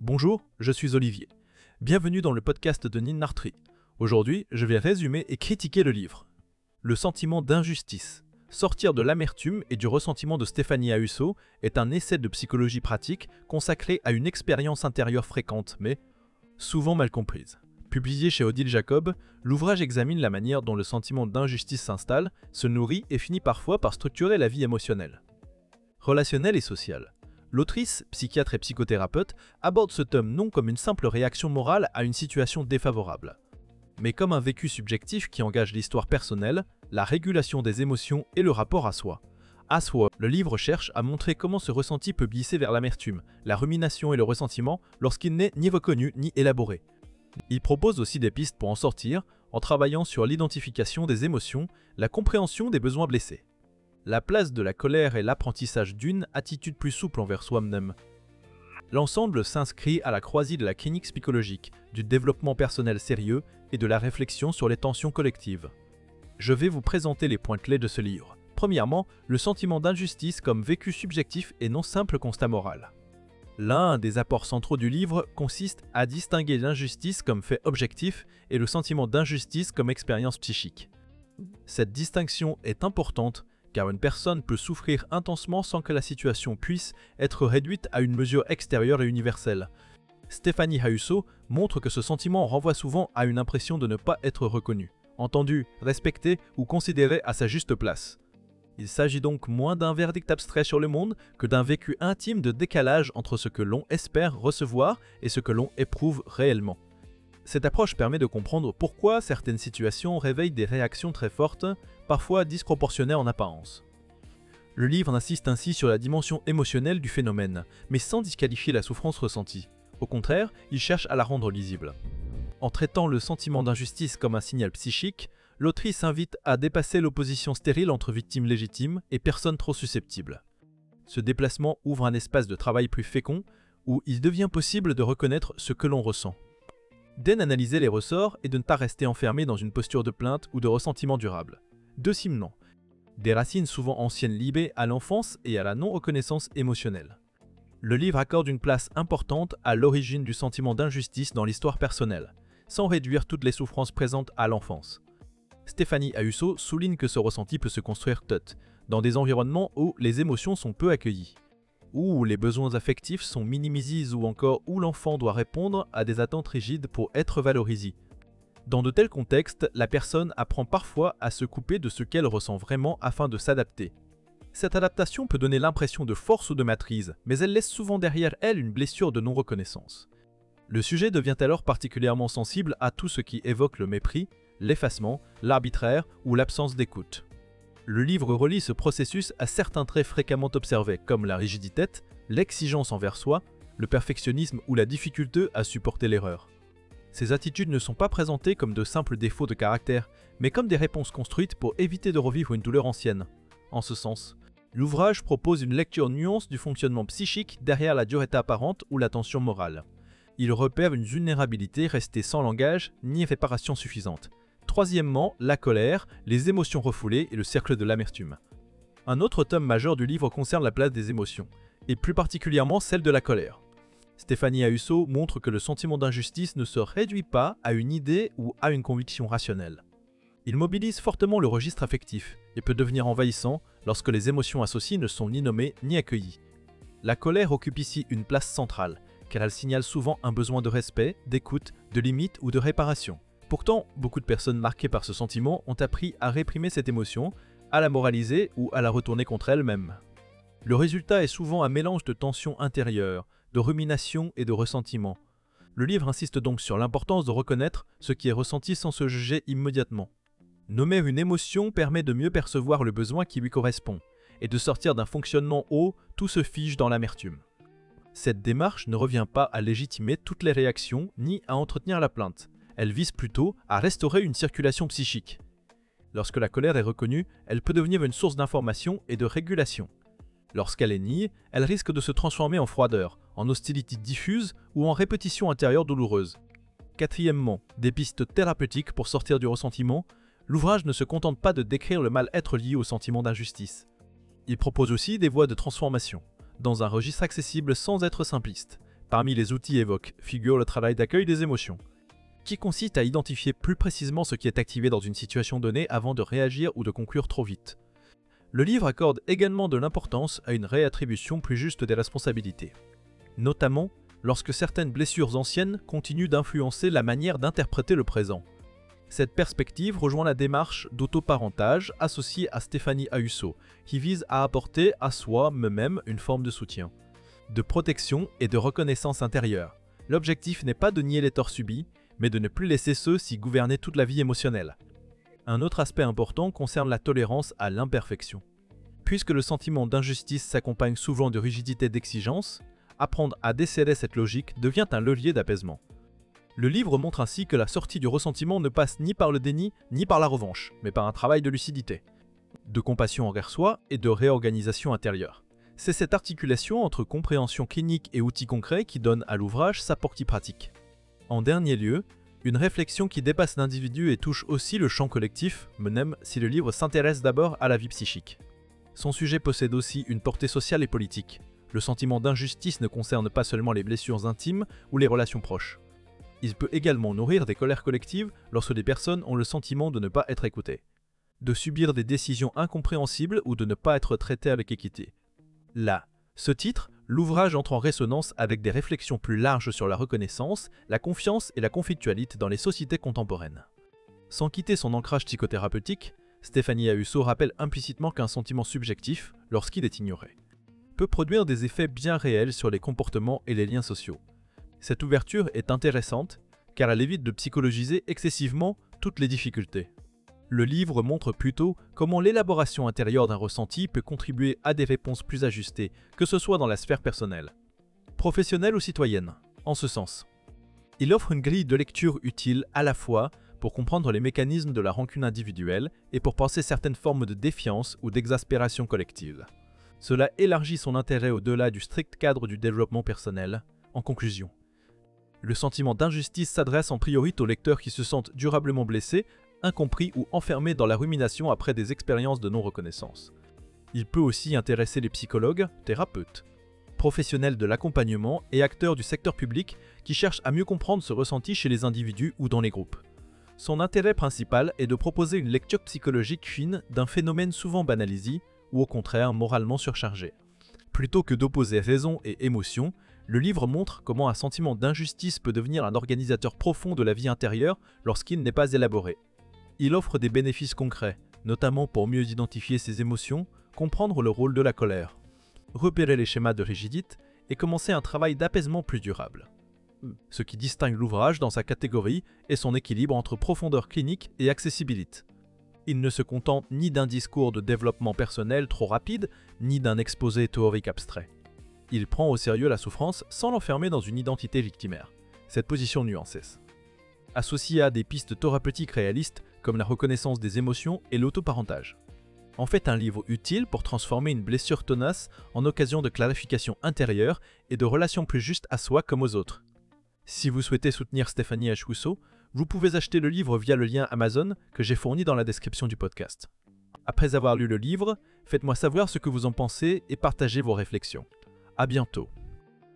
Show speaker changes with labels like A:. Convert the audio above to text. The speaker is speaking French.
A: Bonjour, je suis Olivier. Bienvenue dans le podcast de Nin Nartri. Aujourd'hui, je vais résumer et critiquer le livre. Le sentiment d'injustice. Sortir de l'amertume et du ressentiment de Stéphanie Ahusso est un essai de psychologie pratique consacré à une expérience intérieure fréquente, mais souvent mal comprise. Publié chez Odile Jacob, l'ouvrage examine la manière dont le sentiment d'injustice s'installe, se nourrit et finit parfois par structurer la vie émotionnelle. Relationnelle et sociale. L'autrice, psychiatre et psychothérapeute, aborde ce tome non comme une simple réaction morale à une situation défavorable, mais comme un vécu subjectif qui engage l'histoire personnelle, la régulation des émotions et le rapport à soi. À soi, le livre cherche à montrer comment ce ressenti peut glisser vers l'amertume, la rumination et le ressentiment lorsqu'il n'est ni reconnu ni élaboré. Il propose aussi des pistes pour en sortir, en travaillant sur l'identification des émotions, la compréhension des besoins blessés. La place de la colère est l'apprentissage d'une attitude plus souple envers soi-même. L'ensemble s'inscrit à la croisée de la clinique psychologique, du développement personnel sérieux et de la réflexion sur les tensions collectives. Je vais vous présenter les points clés de ce livre. Premièrement, le sentiment d'injustice comme vécu subjectif et non simple constat moral. L'un des apports centraux du livre consiste à distinguer l'injustice comme fait objectif et le sentiment d'injustice comme expérience psychique. Cette distinction est importante car une personne peut souffrir intensement sans que la situation puisse être réduite à une mesure extérieure et universelle. Stéphanie Ahusso montre que ce sentiment renvoie souvent à une impression de ne pas être reconnu, entendu, respecté ou considéré à sa juste place. Il s'agit donc moins d'un verdict abstrait sur le monde que d'un vécu intime de décalage entre ce que l'on espère recevoir et ce que l'on éprouve réellement. Cette approche permet de comprendre pourquoi certaines situations réveillent des réactions très fortes, parfois disproportionnées en apparence. Le livre insiste ainsi sur la dimension émotionnelle du phénomène, mais sans disqualifier la souffrance ressentie. Au contraire, il cherche à la rendre lisible. En traitant le sentiment d'injustice comme un signal psychique, l'autrice invite à dépasser l'opposition stérile entre victimes légitimes et personnes trop susceptibles. Ce déplacement ouvre un espace de travail plus fécond, où il devient possible de reconnaître ce que l'on ressent. D'analyser les ressorts et de ne pas rester enfermé dans une posture de plainte ou de ressentiment durable. Deuxièmement, des racines souvent anciennes liées à l'enfance et à la non-reconnaissance émotionnelle. Le livre accorde une place importante à l'origine du sentiment d'injustice dans l'histoire personnelle, sans réduire toutes les souffrances présentes à l'enfance. Stéphanie Ahusso souligne que ce ressenti peut se construire tôt, dans des environnements où les émotions sont peu accueillies, où les besoins affectifs sont minimisés ou encore où l'enfant doit répondre à des attentes rigides pour être valorisé. Dans de tels contextes, la personne apprend parfois à se couper de ce qu'elle ressent vraiment afin de s'adapter. Cette adaptation peut donner l'impression de force ou de maîtrise, mais elle laisse souvent derrière elle une blessure de non-reconnaissance. Le sujet devient alors particulièrement sensible à tout ce qui évoque le mépris, l'effacement, l'arbitraire ou l'absence d'écoute. Le livre relie ce processus à certains traits fréquemment observés comme la rigidité, l'exigence envers soi, le perfectionnisme ou la difficulté à supporter l'erreur. Ces attitudes ne sont pas présentées comme de simples défauts de caractère, mais comme des réponses construites pour éviter de revivre une douleur ancienne. En ce sens, l'ouvrage propose une lecture nuance du fonctionnement psychique derrière la dureté apparente ou la tension morale. Il repère une vulnérabilité restée sans langage ni réparation suffisante. Troisièmement, la colère, les émotions refoulées et le cercle de l'amertume. Un autre tome majeur du livre concerne la place des émotions, et plus particulièrement celle de la colère. Stéphanie Ahusso montre que le sentiment d'injustice ne se réduit pas à une idée ou à une conviction rationnelle. Il mobilise fortement le registre affectif et peut devenir envahissant lorsque les émotions associées ne sont ni nommées ni accueillies. La colère occupe ici une place centrale, car elle signale souvent un besoin de respect, d'écoute, de limite ou de réparation. Pourtant, beaucoup de personnes marquées par ce sentiment ont appris à réprimer cette émotion, à la moraliser ou à la retourner contre elles-mêmes. Le résultat est souvent un mélange de tensions intérieures, de rumination et de ressentiment. Le livre insiste donc sur l'importance de reconnaître ce qui est ressenti sans se juger immédiatement. Nommer une émotion permet de mieux percevoir le besoin qui lui correspond, et de sortir d'un fonctionnement où tout se fige dans l'amertume. Cette démarche ne revient pas à légitimer toutes les réactions ni à entretenir la plainte. Elle vise plutôt à restaurer une circulation psychique. Lorsque la colère est reconnue, elle peut devenir une source d'information et de régulation. Lorsqu'elle est niée, elle risque de se transformer en froideur, en hostilité diffuse ou en répétition intérieure douloureuse. Quatrièmement, des pistes thérapeutiques pour sortir du ressentiment. L'ouvrage ne se contente pas de décrire le mal-être lié au sentiment d'injustice. Il propose aussi des voies de transformation, dans un registre accessible sans être simpliste. Parmi les outils évoqués figure le travail d'accueil des émotions, qui consiste à identifier plus précisément ce qui est activé dans une situation donnée avant de réagir ou de conclure trop vite. Le livre accorde également de l'importance à une réattribution plus juste des responsabilités, notamment lorsque certaines blessures anciennes continuent d'influencer la manière d'interpréter le présent. Cette perspective rejoint la démarche d'autoparentage associée à Stéphanie Ayuso, qui vise à apporter à soi-même une forme de soutien, de protection et de reconnaissance intérieure. L'objectif n'est pas de nier les torts subis, mais de ne plus laisser ceux-ci gouverner toute la vie émotionnelle. Un autre aspect important concerne la tolérance à l'imperfection. Puisque le sentiment d'injustice s'accompagne souvent de rigidité d'exigence, apprendre à déceler cette logique devient un levier d'apaisement. Le livre montre ainsi que la sortie du ressentiment ne passe ni par le déni ni par la revanche, mais par un travail de lucidité, de compassion envers soi et de réorganisation intérieure. C'est cette articulation entre compréhension clinique et outils concrets qui donne à l'ouvrage sa portée pratique. En dernier lieu, une réflexion qui dépasse l'individu et touche aussi le champ collectif, même si le livre s'intéresse d'abord à la vie psychique. Son sujet possède aussi une portée sociale et politique. Le sentiment d'injustice ne concerne pas seulement les blessures intimes ou les relations proches. Il peut également nourrir des colères collectives lorsque des personnes ont le sentiment de ne pas être écoutées, de subir des décisions incompréhensibles ou de ne pas être traitées avec équité. Là, ce titre, l'ouvrage entre en résonance avec des réflexions plus larges sur la reconnaissance, la confiance et la conflictualité dans les sociétés contemporaines. Sans quitter son ancrage psychothérapeutique, Stéphanie Ayuso rappelle implicitement qu'un sentiment subjectif, lorsqu'il est ignoré, peut produire des effets bien réels sur les comportements et les liens sociaux. Cette ouverture est intéressante car elle évite de psychologiser excessivement toutes les difficultés. Le livre montre plutôt comment l'élaboration intérieure d'un ressenti peut contribuer à des réponses plus ajustées, que ce soit dans la sphère personnelle, professionnelle ou citoyenne, en ce sens. Il offre une grille de lecture utile à la fois pour comprendre les mécanismes de la rancune individuelle et pour penser certaines formes de défiance ou d'exaspération collective. Cela élargit son intérêt au-delà du strict cadre du développement personnel. En conclusion, le sentiment d'injustice s'adresse en priorité aux lecteurs qui se sentent durablement blessés, incompris ou enfermés dans la rumination après des expériences de non-reconnaissance. Il peut aussi intéresser les psychologues, thérapeutes, professionnels de l'accompagnement et acteurs du secteur public qui cherchent à mieux comprendre ce ressenti chez les individus ou dans les groupes. Son intérêt principal est de proposer une lecture psychologique fine d'un phénomène souvent banalisé ou au contraire moralement surchargé. Plutôt que d'opposer raison et émotion, le livre montre comment un sentiment d'injustice peut devenir un organisateur profond de la vie intérieure lorsqu'il n'est pas élaboré. Il offre des bénéfices concrets, notamment pour mieux identifier ses émotions, comprendre le rôle de la colère, repérer les schémas de rigidité et commencer un travail d'apaisement plus durable. Ce qui distingue l'ouvrage dans sa catégorie est son équilibre entre profondeur clinique et accessibilité. Il ne se contente ni d'un discours de développement personnel trop rapide, ni d'un exposé théorique abstrait. Il prend au sérieux la souffrance sans l'enfermer dans une identité victimaire. Cette position nuancée, associée à des pistes thérapeutiques réalistes comme la reconnaissance des émotions et l'autoparentage, en fait un livre utile pour transformer une blessure tenace en occasion de clarification intérieure et de relations plus justes à soi comme aux autres. Si vous souhaitez soutenir Stéphanie Ayuso, vous pouvez acheter le livre via le lien Amazon que j'ai fourni dans la description du podcast. Après avoir lu le livre, faites-moi savoir ce que vous en pensez et partagez vos réflexions. À bientôt.